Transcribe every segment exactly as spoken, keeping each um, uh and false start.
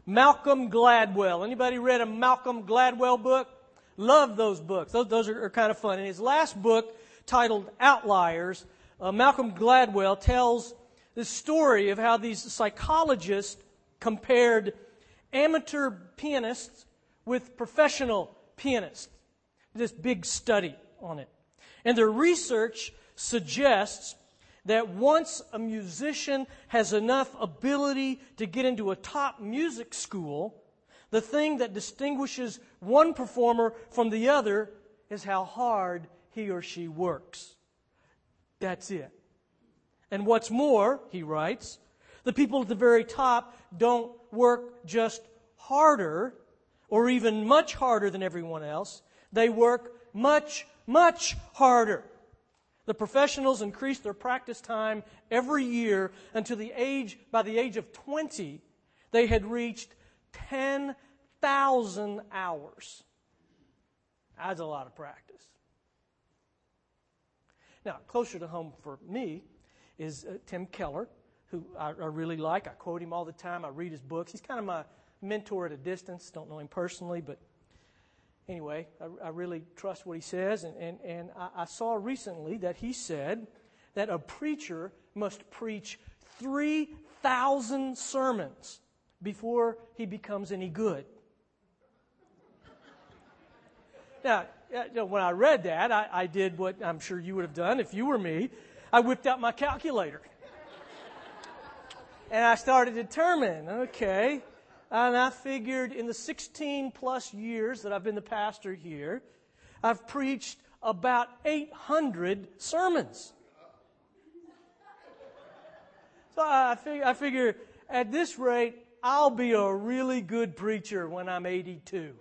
Malcolm Gladwell. Anybody read a Malcolm Gladwell book? Love those books. Those, those are, are kind of fun. In his last book, titled Outliers, uh, Malcolm Gladwell tells the story of how these psychologists compared amateur pianists with professional pianists. This big study on it. And their research suggests that once a musician has enough ability to get into a top music school, the thing that distinguishes one performer from the other is how hard he or she works. That's it. And what's more, he writes, the people at the very top don't work just harder or even much harder than everyone else. They work much, much harder. The professionals increase their practice time every year until the age, by the age of twenty, they had reached ten thousand hours. That's a lot of practice. Now, closer to home for me is uh, Tim Keller, who I, I really like. I quote him all the time. I read his books. He's kind of my mentor at a distance. Don't know him personally, but anyway, I, I really trust what he says. And, and, and I, I saw recently that he said that a preacher must preach three thousand sermons before he becomes any good. Now, you know, when I read that, I, I did what I'm sure you would have done if you were me. I whipped out my calculator. And I started to determine, okay, and I figured in the sixteen plus years that I've been the pastor here, I've preached about eight hundred sermons. So I figure, I figure at this rate, I'll be a really good preacher when I'm eighty-two.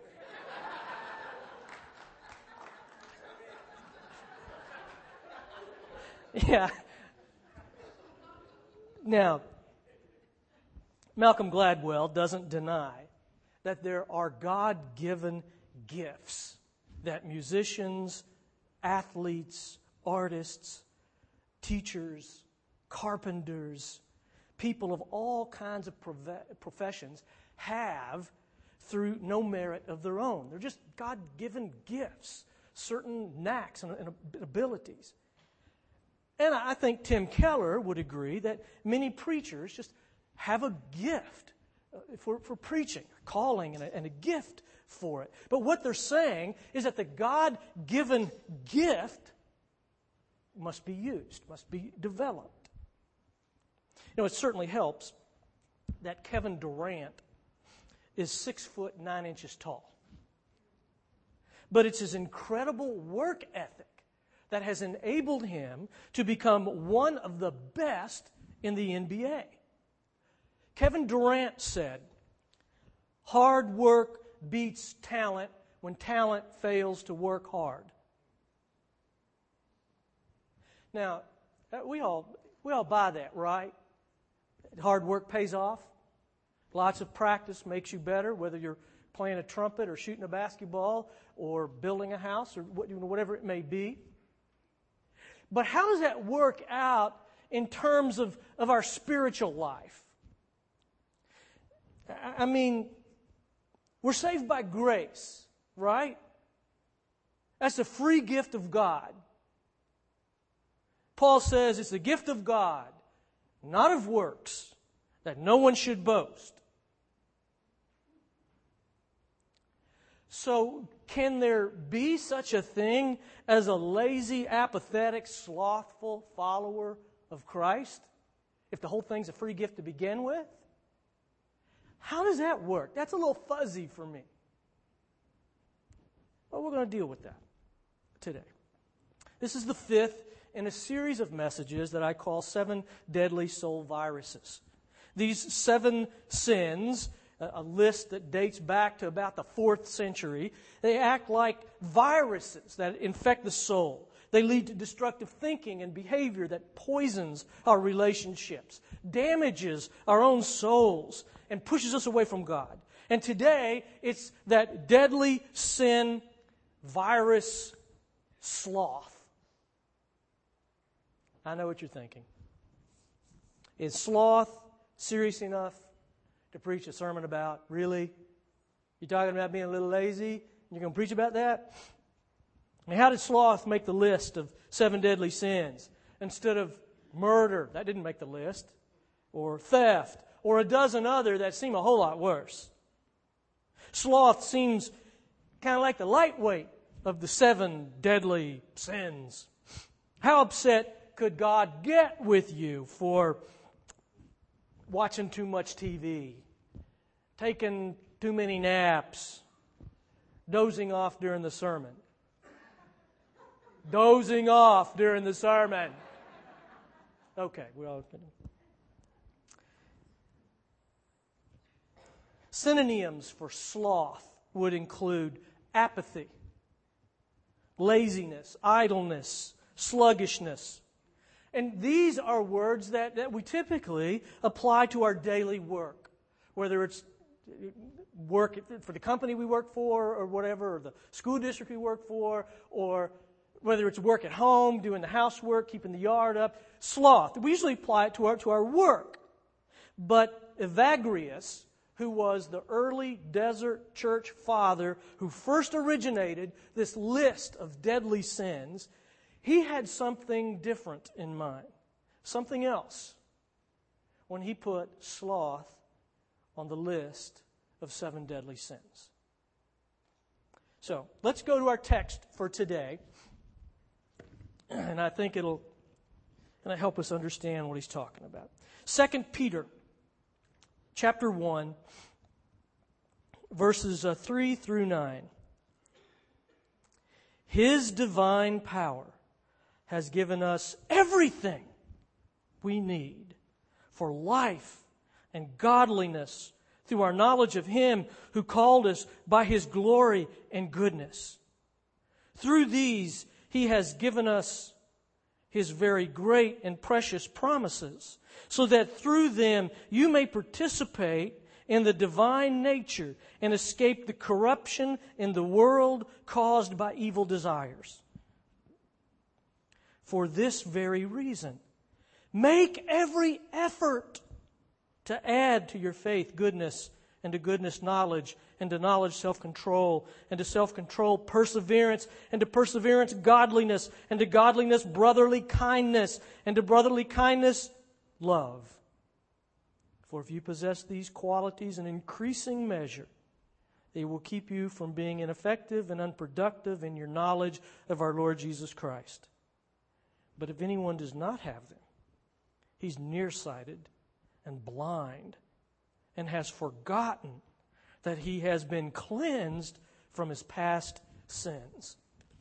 Yeah. Now, Malcolm Gladwell doesn't deny that there are God-given gifts that musicians, athletes, artists, teachers, carpenters, people of all kinds of professions have through no merit of their own. They're just God-given gifts, certain knacks and abilities. And I think Tim Keller would agree that many preachers just have a gift for, for preaching, a calling and a, and a gift for it. But what they're saying is that the God-given gift must be used, must be developed. You know, it certainly helps that Kevin Durant is six foot nine inches tall. But it's his incredible work ethic that has enabled him to become one of the best in the N B A. Kevin Durant said, "Hard work beats talent when talent fails to work hard." Now, we all we all buy that, right? Hard work pays off. Lots of practice makes you better, whether you're playing a trumpet or shooting a basketball or building a house or whatever it may be. But how does that work out in terms of, of our spiritual life? I mean, we're saved by grace, right? That's a free gift of God. Paul says it's a gift of God, not of works, that no one should boast. So, can there be such a thing as a lazy, apathetic, slothful follower of Christ if the whole thing's a free gift to begin with? How does that work? That's a little fuzzy for me. Well, we're going to deal with that today. This is the fifth in a series of messages that I call Seven Deadly Soul Viruses. These seven sins, a list that dates back to about the fourth century, they act like viruses that infect the soul. They lead to destructive thinking and behavior that poisons our relationships, damages our own souls, and pushes us away from God. And today, it's that deadly sin virus, sloth. I know what you're thinking. Is sloth serious enough to preach a sermon about. Really? You're talking about being a little lazy? You're going to preach about that? I mean, how did sloth make the list of seven deadly sins instead of murder? That didn't make the list. Or theft. Or a dozen other that seem a whole lot worse. Sloth seems kind of like the lightweight of the seven deadly sins. How upset could God get with you for watching too much T V, taking too many naps, dozing off during the sermon? Dozing off during the sermon. Okay, well. Synonyms for sloth would include apathy, laziness, idleness, sluggishness. And these are words that, that we typically apply to our daily work, whether it's work for the company we work for or whatever, or the school district we work for, or whether it's work at home, doing the housework, keeping the yard up. Sloth. We usually apply it to our, to our work. But Evagrius, who was the early desert church father who first originated this list of deadly sins, he had something different in mind, something else, when he put sloth on the list of seven deadly sins. So, let's go to our text for today, and I think it'll, it'll help us understand what he's talking about. Second Peter chapter one, verses uh, three through nine. His divine power has given us everything we need for life and godliness through our knowledge of Him who called us by His glory and goodness. Through these, He has given us His very great and precious promises, so that through them you may participate in the divine nature and escape the corruption in the world caused by evil desires. For this very reason, make every effort to add to your faith goodness, and to goodness knowledge, and to knowledge self-control, and to self-control perseverance, and to perseverance godliness, and to godliness brotherly kindness, and to brotherly kindness love. For if you possess these qualities in increasing measure, they will keep you from being ineffective and unproductive in your knowledge of our Lord Jesus Christ. But if anyone does not have them, he's nearsighted and blind, and has forgotten that he has been cleansed from his past sins.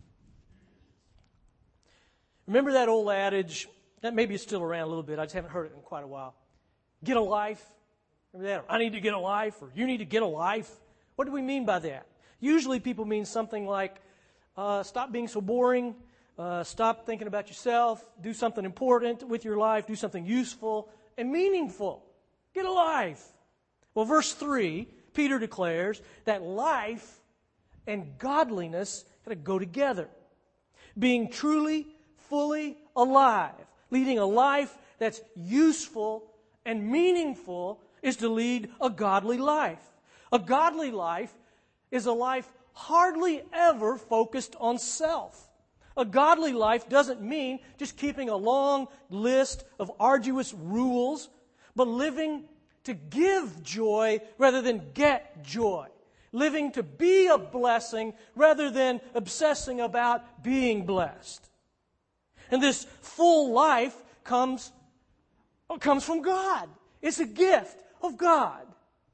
Remember that old adage, that maybe it's still around a little bit, I just haven't heard it in quite a while. Get a life. Remember that? Or, I need to get a life, or you need to get a life. What do we mean by that? Usually people mean something like, uh, stop being so boring, uh, stop thinking about yourself, do something important with your life, do something useful and meaningful. Get a life. Well, verse three, Peter declares that life and godliness got to go together. Being truly, fully alive, leading a life that's useful and meaningful is to lead a godly life. A godly life is a life hardly ever focused on self. A godly life doesn't mean just keeping a long list of arduous rules, but living to give joy rather than get joy. Living to be a blessing rather than obsessing about being blessed. And this full life comes, comes from God. It's a gift of God.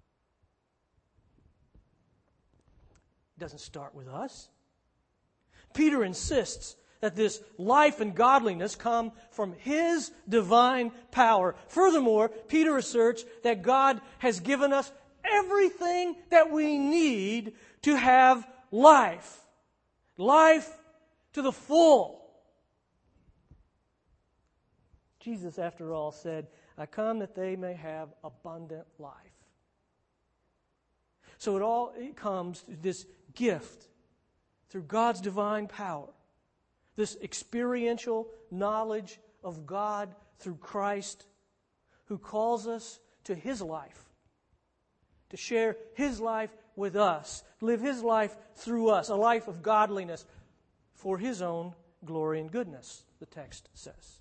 It doesn't start with us. Peter insists that this life and godliness come from His divine power. Furthermore, Peter asserts that God has given us everything that we need to have life. Life to the full. Jesus, after all, said, I come that they may have abundant life. So it all it comes to this gift through God's divine power. This experiential knowledge of God through Christ, who calls us to His life to share His life with us, live His life through us, a life of godliness for His own glory and goodness, the text says.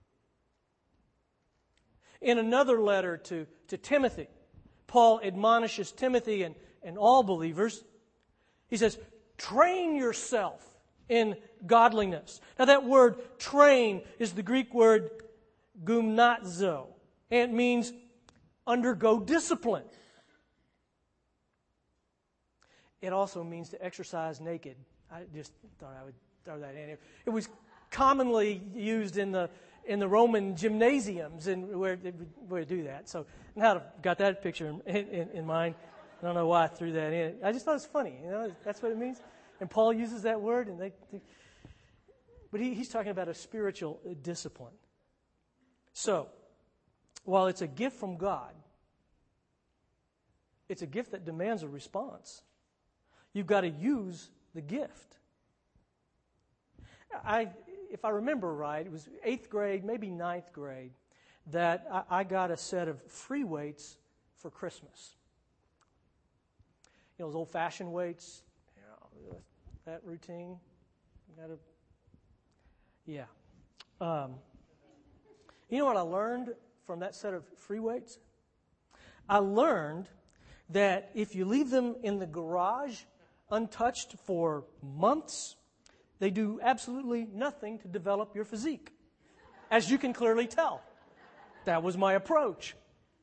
In another letter to, to Timothy, Paul admonishes Timothy and, and all believers. He says, train yourself in godliness. Now that word train is the Greek word gymnazo, and it means undergo discipline. It also means to exercise naked. I just thought I would throw that in. It was commonly used in the in the Roman gymnasiums and where they would do that. So now I've got that picture in, in, in mind. I don't know why I threw that in. I just thought it was funny. You know, that's what it means. And Paul uses that word, and they. they but he, he's talking about a spiritual discipline. So, while it's a gift from God, it's a gift that demands a response. You've got to use the gift. I, if I remember right, it was eighth grade, maybe ninth grade, that I, I got a set of free weights for Christmas. You know, those old-fashioned weights, you know, that routine. Gotta, yeah. Um, you know what I learned from that set of free weights? I learned that if you leave them in the garage untouched for months, they do absolutely nothing to develop your physique. As you can clearly tell. That was my approach.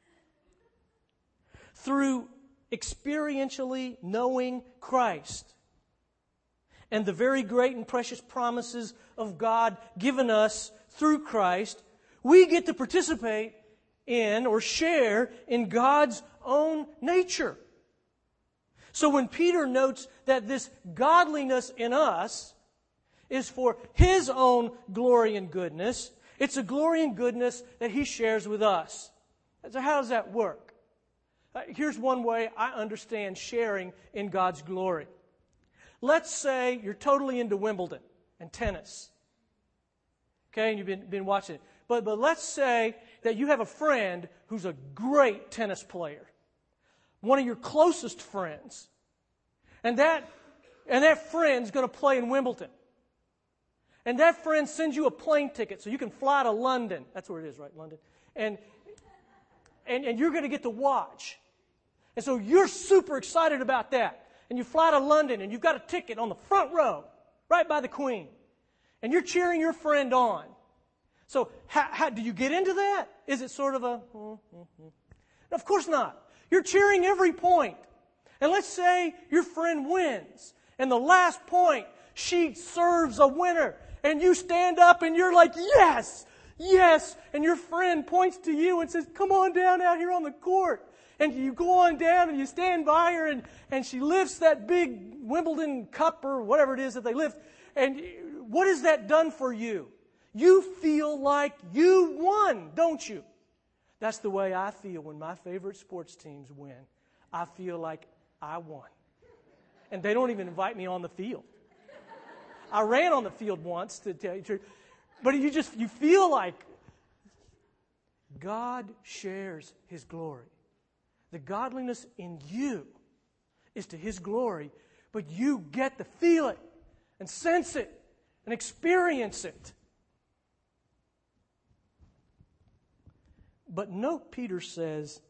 Through experientially knowing Christ and the very great and precious promises of God given us through Christ, we get to participate in or share in God's own nature. So when Peter notes that this godliness in us is for His own glory and goodness, it's a glory and goodness that He shares with us. So how does that work? Uh, here's one way I understand sharing in God's glory. Let's say you're totally into Wimbledon and tennis. Okay, and you've been, been watching it. But, but let's say that you have a friend who's a great tennis player. One of your closest friends. And that, and that friend's going to play in Wimbledon. And that friend sends you a plane ticket so you can fly to London. That's where it is, right? London. And, and, and you're going to get to watch. And so you're super excited about that. And you fly to London and you've got a ticket on the front row, right by the Queen. And you're cheering your friend on. So how, how do you get into that? Is it sort of a... Mm, mm, mm. Of course not. You're cheering every point. And let's say your friend wins. And the last point, she serves a winner. And you stand up and you're like, yes, yes. And your friend points to you and says, come on down out here on the court. And you go on down and you stand by her and, and she lifts that big Wimbledon cup or whatever it is that they lift. And what has that done for you? You feel like you won, don't you? That's the way I feel when my favorite sports teams win. I feel like I won. And they don't even invite me on the field. I ran on the field once, to tell you the truth. But you just, you feel like God shares His glory. The godliness in you is to His glory, but you get to feel it and sense it and experience it. But note Peter says,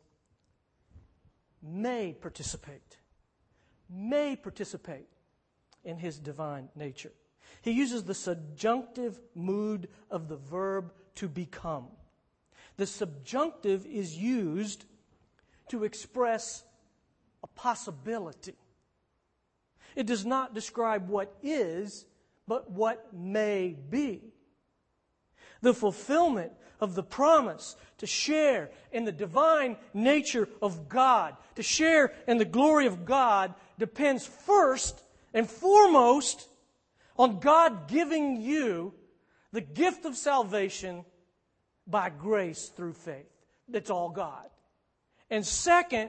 may participate. May participate in His divine nature. He uses the subjunctive mood of the verb to become. The subjunctive is used to express a possibility. It does not describe what is, but what may be. The fulfillment of the promise to share in the divine nature of God, to share in the glory of God, depends first and foremost on God giving you the gift of salvation by grace through faith. That's all God. And second,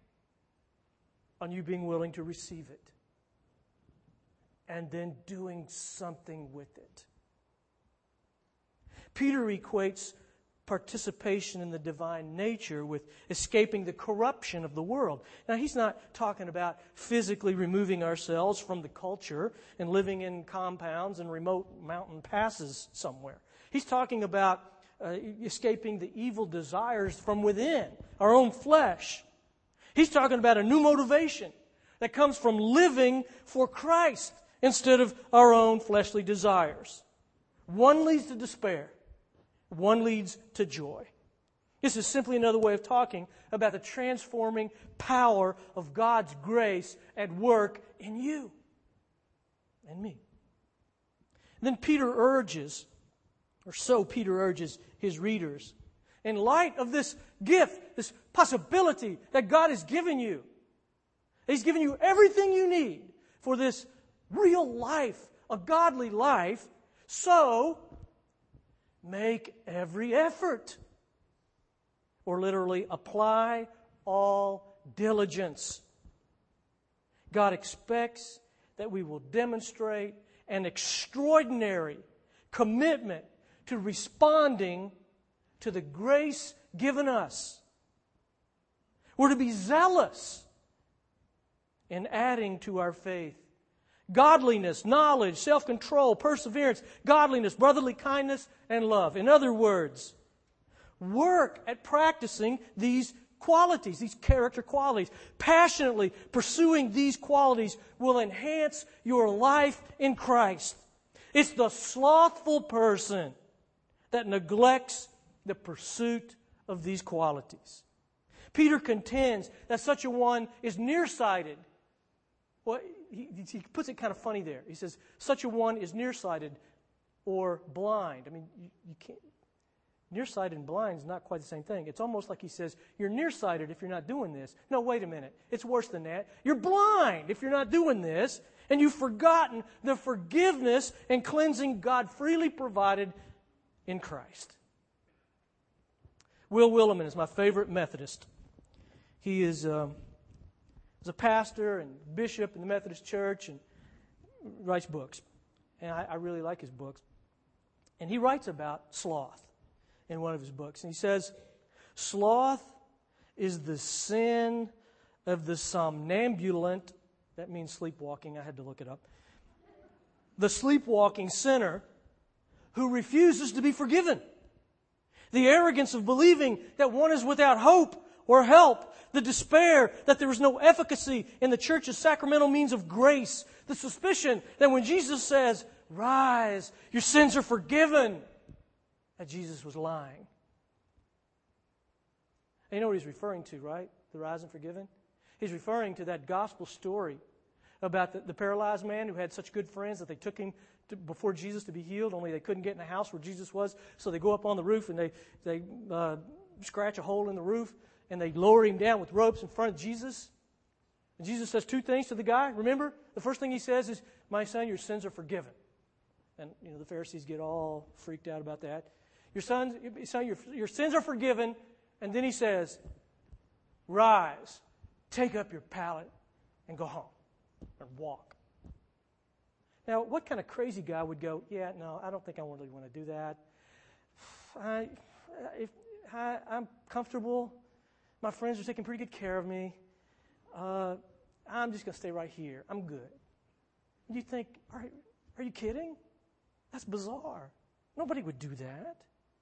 on you being willing to receive it. And then doing something with it. Peter equates participation in the divine nature with escaping the corruption of the world. Now, he's not talking about physically removing ourselves from the culture and living in compounds and remote mountain passes somewhere. He's talking about uh, escaping the evil desires from within, our own flesh. He's talking about a new motivation that comes from living for Christ instead of our own fleshly desires. One leads to despair. One leads to joy. This is simply another way of talking about the transforming power of God's grace at work in you and me. And then Peter urges, or so Peter urges his readers, in light of this gift, this possibility that God has given you, He's given you everything you need for this real life, a godly life, so make every effort. Or literally, apply all diligence. God expects that we will demonstrate an extraordinary commitment to responding to the grace given us. We're to be zealous in adding to our faith godliness, knowledge, self-control, perseverance, godliness, brotherly kindness, and love. In other words, work at practicing these qualities, these character qualities. Passionately pursuing these qualities will enhance your life in Christ. It's the slothful person that neglects the pursuit of these qualities. Peter contends that such a one is nearsighted. Well, he, he puts it kind of funny there. He says, such a one is nearsighted or blind. I mean, you, you can't. Nearsighted and blind is not quite the same thing. It's almost like he says, you're nearsighted if you're not doing this. No, wait a minute. It's worse than that. You're blind if you're not doing this, and you've forgotten the forgiveness and cleansing God freely provided in Christ. Will Willimon is my favorite Methodist. He is... Um, He's a pastor and bishop in the Methodist Church and writes books. And I, I really like his books. And he writes about sloth in one of his books. And he says, sloth is the sin of the somnambulant. That means sleepwalking. I had to look it up. The sleepwalking sinner who refuses to be forgiven. The arrogance of believing that one is without hope or help. The despair that there is no efficacy in the church's sacramental means of grace. The suspicion that when Jesus says, rise, your sins are forgiven, that Jesus was lying. And you know what he's referring to, right? The rise and forgiven? He's referring to that gospel story about the, the paralyzed man who had such good friends that they took him to, before Jesus to be healed, only they couldn't get in the house where Jesus was. So they go up on the roof and they, they uh, scratch a hole in the roof. And they lower him down with ropes in front of Jesus. And Jesus says two things to the guy. Remember? The first thing he says is, my son, your sins are forgiven. And, you know, the Pharisees get all freaked out about that. Your son, son your, your sins are forgiven. And then he says, rise, take up your pallet, and go home. Or walk. Now, what kind of crazy guy would go, yeah, no, I don't think I really want to do that. I, if, I, I'm comfortable. My friends are taking pretty good care of me. Uh, I'm just going to stay right here. I'm good. And you think, are, are you kidding? That's bizarre. Nobody would do that.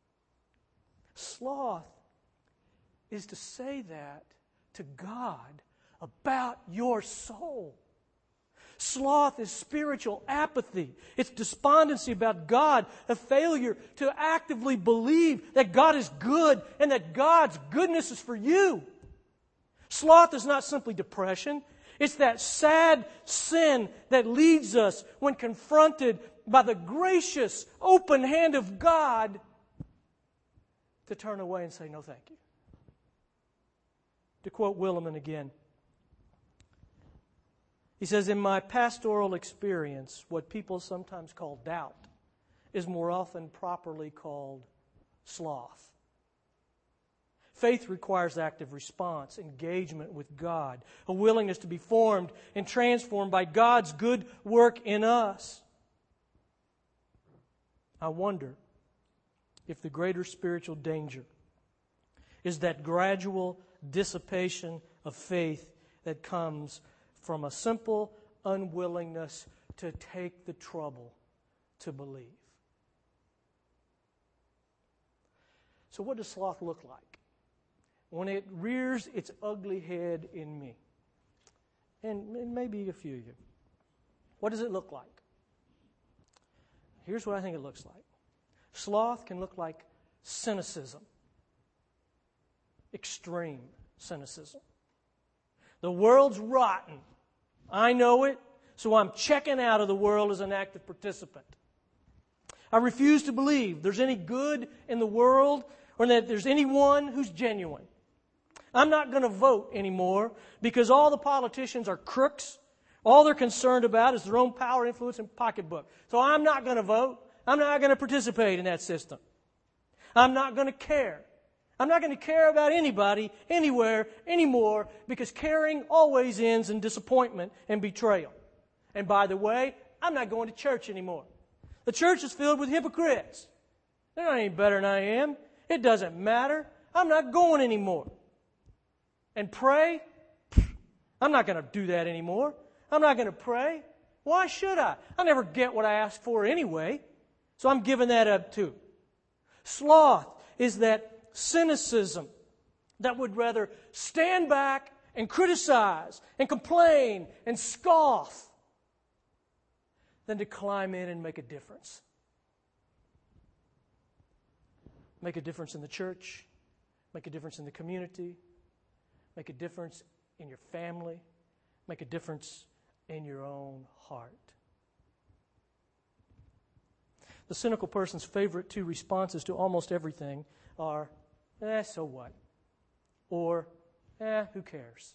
Sloth is to say that to God about your soul. Sloth is spiritual apathy. It's despondency about God, a failure to actively believe that God is good and that God's goodness is for you. Sloth is not simply depression. It's that sad sin that leads us, when confronted by the gracious, open hand of God, to turn away and say, no, thank you. To quote Willimon again, he says, in my pastoral experience, what people sometimes call doubt is more often properly called sloth. Faith requires active response, engagement with God, a willingness to be formed and transformed by God's good work in us. I wonder if the greater spiritual danger is that gradual dissipation of faith that comes from a simple unwillingness to take the trouble to believe. So what does sloth look like when it rears its ugly head in me? And maybe a few of you. What does it look like? Here's what I think it looks like. Sloth can look like cynicism. Extreme cynicism. The world's rotten. I know it, so I'm checking out of the world as an active participant. I refuse to believe there's any good in the world or that there's anyone who's genuine. I'm not going to vote anymore because all the politicians are crooks. All they're concerned about is their own power, influence, and pocketbook. So I'm not going to vote. I'm not going to participate in that system. I'm not going to care. I'm not going to care about anybody, anywhere, anymore, because caring always ends in disappointment and betrayal. And by the way, I'm not going to church anymore. The church is filled with hypocrites. They're not any better than I am. It doesn't matter. I'm not going anymore. And pray? I'm not going to do that anymore. I'm not going to pray. Why should I? I never get what I ask for anyway. So I'm giving that up too. Sloth is that cynicism that would rather stand back and criticize and complain and scoff than to climb in and make a difference. Make a difference in the church. Make a difference in the community. Make a difference in your family. Make a difference in your own heart. The cynical person's favorite two responses to almost everything are, eh, so what? Or, eh, who cares?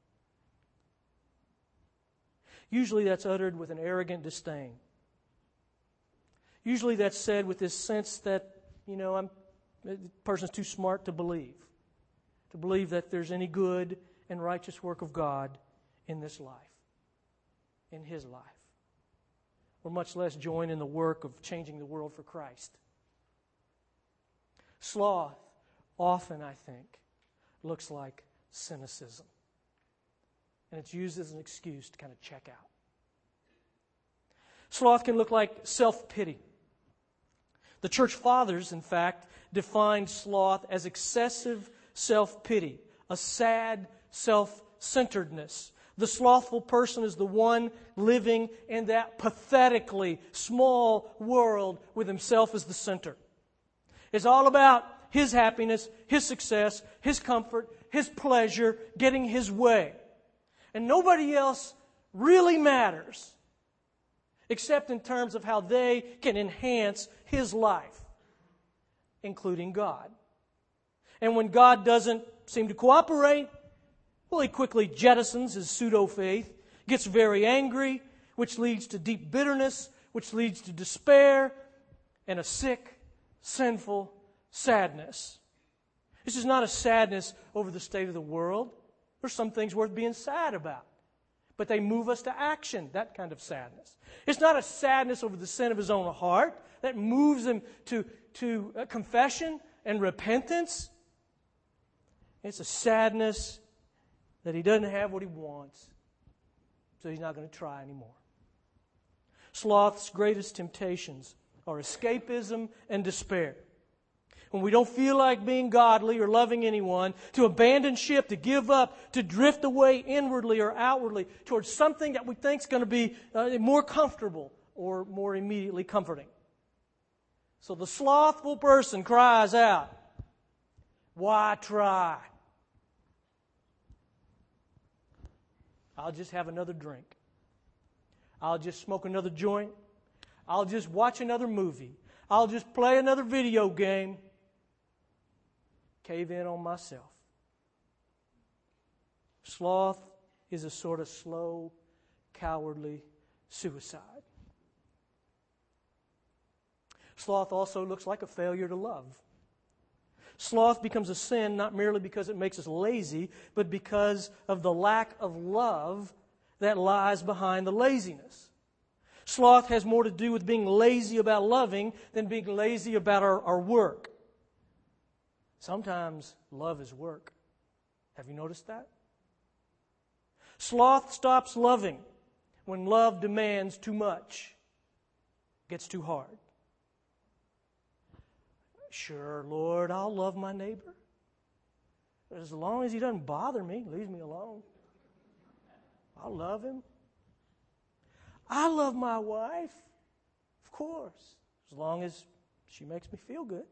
Usually that's uttered with an arrogant disdain. Usually that's said with this sense that, you know, I'm, the person's too smart to believe. To believe that there's any good and righteous work of God in this life. In his life. Or much less join in the work of changing the world for Christ. Sloth often, I think, looks like cynicism. And it's used as an excuse to kind of check out. Sloth can look like self-pity. The church fathers, in fact, defined sloth as excessive self-pity, a sad self-centeredness. The slothful person is the one living in that pathetically small world with himself as the center. It's all about his happiness, his success, his comfort, his pleasure, getting his way. And nobody else really matters except in terms of how they can enhance his life, including God. And when God doesn't seem to cooperate, well, he quickly jettisons his pseudo-faith, gets very angry, which leads to deep bitterness, which leads to despair, and a sick, sinful sadness. This is not a sadness over the state of the world. There's some things worth being sad about. But they move us to action, that kind of sadness. It's not a sadness over the sin of his own heart that moves him to, to confession and repentance. It's a sadness that he doesn't have what he wants, so he's not going to try anymore. Sloth's greatest temptations are escapism and despair. When we don't feel like being godly or loving anyone, to abandon ship, to give up, to drift away inwardly or outwardly towards something that we think is going to be uh, more comfortable or more immediately comforting. So the slothful person cries out, "Why try? I'll just have another drink. I'll just smoke another joint. I'll just watch another movie. I'll just play another video game. Cave in on myself." Sloth is a sort of slow, cowardly suicide. Sloth also looks like a failure to love. Sloth becomes a sin not merely because it makes us lazy, but because of the lack of love that lies behind the laziness. Sloth has more to do with being lazy about loving than being lazy about our, our work. Sometimes love is work. Have you noticed that? Sloth stops loving when love demands too much, gets too hard. Sure, Lord, I'll love my neighbor. As long as he doesn't bother me, leaves me alone. I'll love him. I love my wife, of course, as long as she makes me feel good.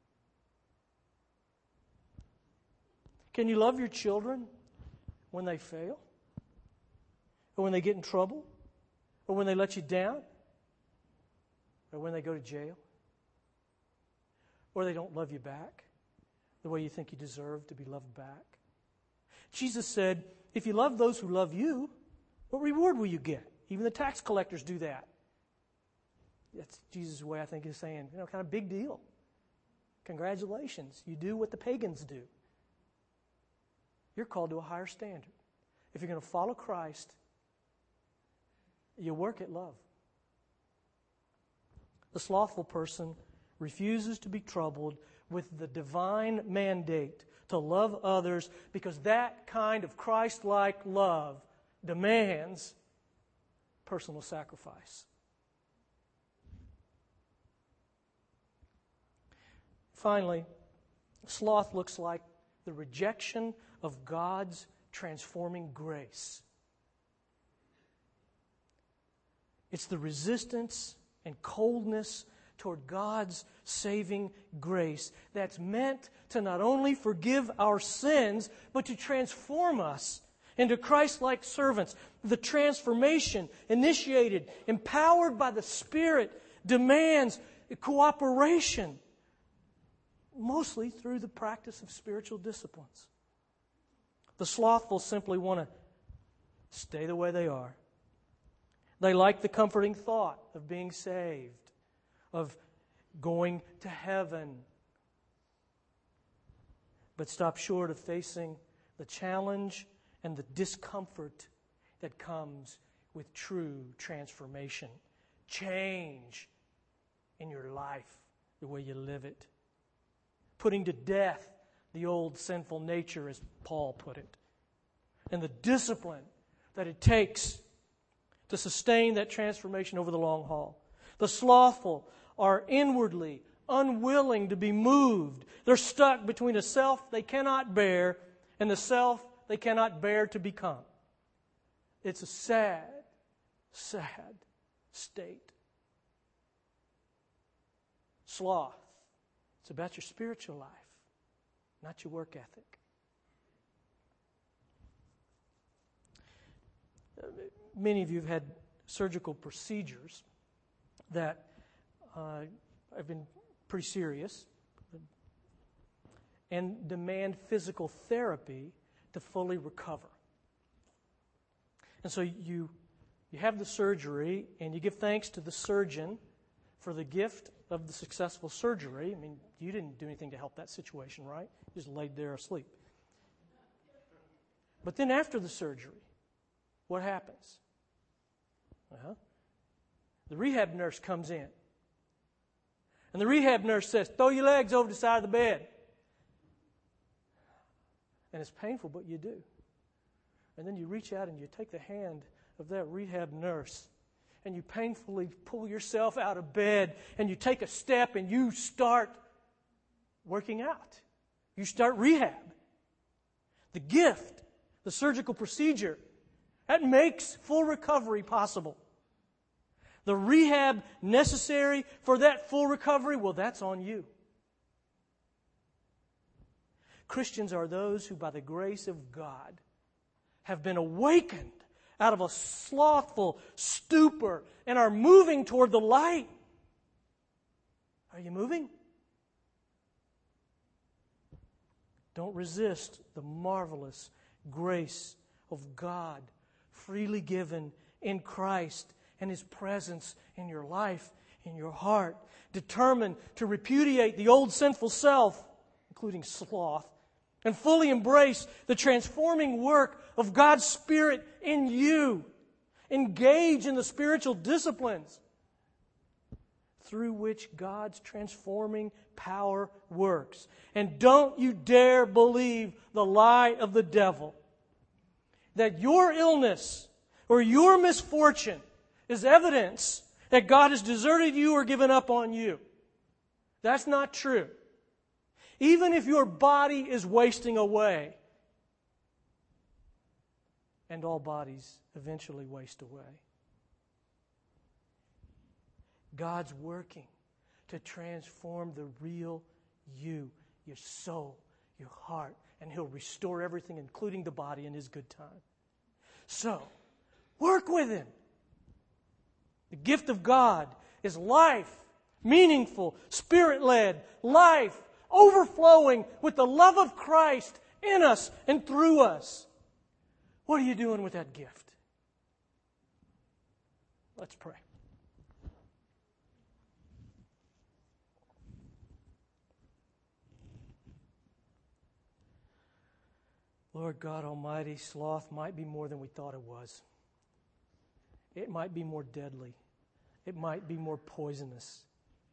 Can you love your children when they fail? Or when they get in trouble? Or when they let you down? Or when they go to jail? Or they don't love you back the way you think you deserve to be loved back? Jesus said, if you love those who love you, what reward will you get? Even the tax collectors do that. That's Jesus' way, I think, is saying, you know, kind of big deal. Congratulations. You do what the pagans do. You're called to a higher standard. If you're going to follow Christ, you work at love. The slothful person refuses to be troubled with the divine mandate to love others because that kind of Christ-like love demands personal sacrifice. Finally, sloth looks like the rejection of God's transforming grace. It's the resistance and coldness toward God's saving grace that's meant to not only forgive our sins, but to transform us into Christ-like servants. The transformation initiated, empowered by the Spirit, demands cooperation, mostly through the practice of spiritual disciplines. The slothful simply want to stay the way they are. They like the comforting thought of being saved, of going to heaven, but stop short of facing the challenge and the discomfort that comes with true transformation. Change in your life, the way you live it. Putting to death the old sinful nature, as Paul put it. And the discipline that it takes to sustain that transformation over the long haul. The slothful are inwardly unwilling to be moved. They're stuck between a self they cannot bear and the self they cannot bear to become. It's a sad, sad state. Sloth. It's about your spiritual life, not your work ethic. Many of you have had surgical procedures that uh, have been pretty serious and demand physical therapy to fully recover. And so you you have the surgery and you give thanks to the surgeon for the gift of the successful surgery. I mean, you didn't do anything to help that situation, right? You just laid there asleep. But then after the surgery, what happens? Well, the rehab nurse comes in. And the rehab nurse says, throw your legs over the side of the bed. And it's painful, but you do. And then you reach out and you take the hand of that rehab nurse and you painfully pull yourself out of bed and you take a step and you start working out. You start rehab. The gift, the surgical procedure, that makes full recovery possible. The rehab necessary for that full recovery, well, that's on you. Christians are those who, by the grace of God, have been awakened out of a slothful stupor and are moving toward the light. Are you moving? Don't resist the marvelous grace of God freely given in Christ and His presence in your life, in your heart. Determined to repudiate the old sinful self, including sloth, and fully embrace the transforming work of God's Spirit in you. Engage in the spiritual disciplines through which God's transforming power works. And don't you dare believe the lie of the devil that your illness or your misfortune is evidence that God has deserted you or given up on you. That's not true. Even if your body is wasting away, and all bodies eventually waste away, God's working to transform the real you, your soul, your heart, and He'll restore everything, including the body, in His good time. So, work with Him. The gift of God is life, meaningful, Spirit-led, life, overflowing with the love of Christ in us and through us. What are you doing with that gift? Let's pray. Lord God Almighty, sloth might be more than we thought it was. It might be more deadly. It might be more poisonous.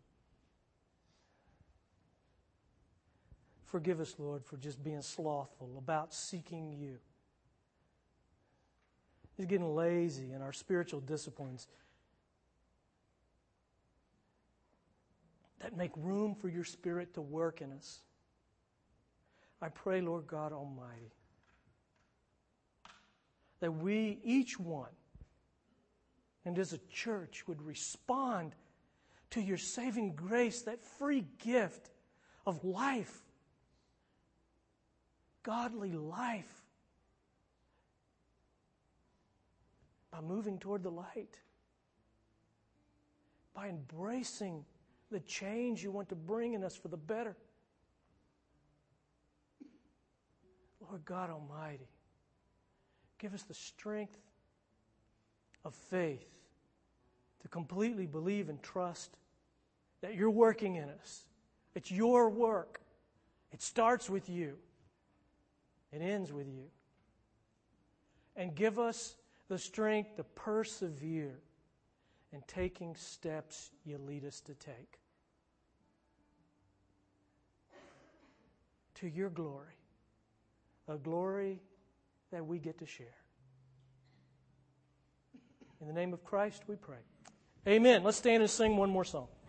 Forgive us, Lord, for just being slothful about seeking You. Just getting lazy in our spiritual disciplines that make room for Your Spirit to work in us. I pray, Lord God Almighty, that we, each one, and as a church, would respond to Your saving grace, that free gift of life, godly life, by moving toward the light, by embracing the change You want to bring in us for the better. Lord God Almighty, give us the strength of faith to completely believe and trust that You're working in us. It's Your work. It starts with You. It ends with You. And give us the strength to persevere in taking steps You lead us to take. To Your glory. A glory that we get to share. In the name of Christ we pray. Amen. Let's stand and sing one more song.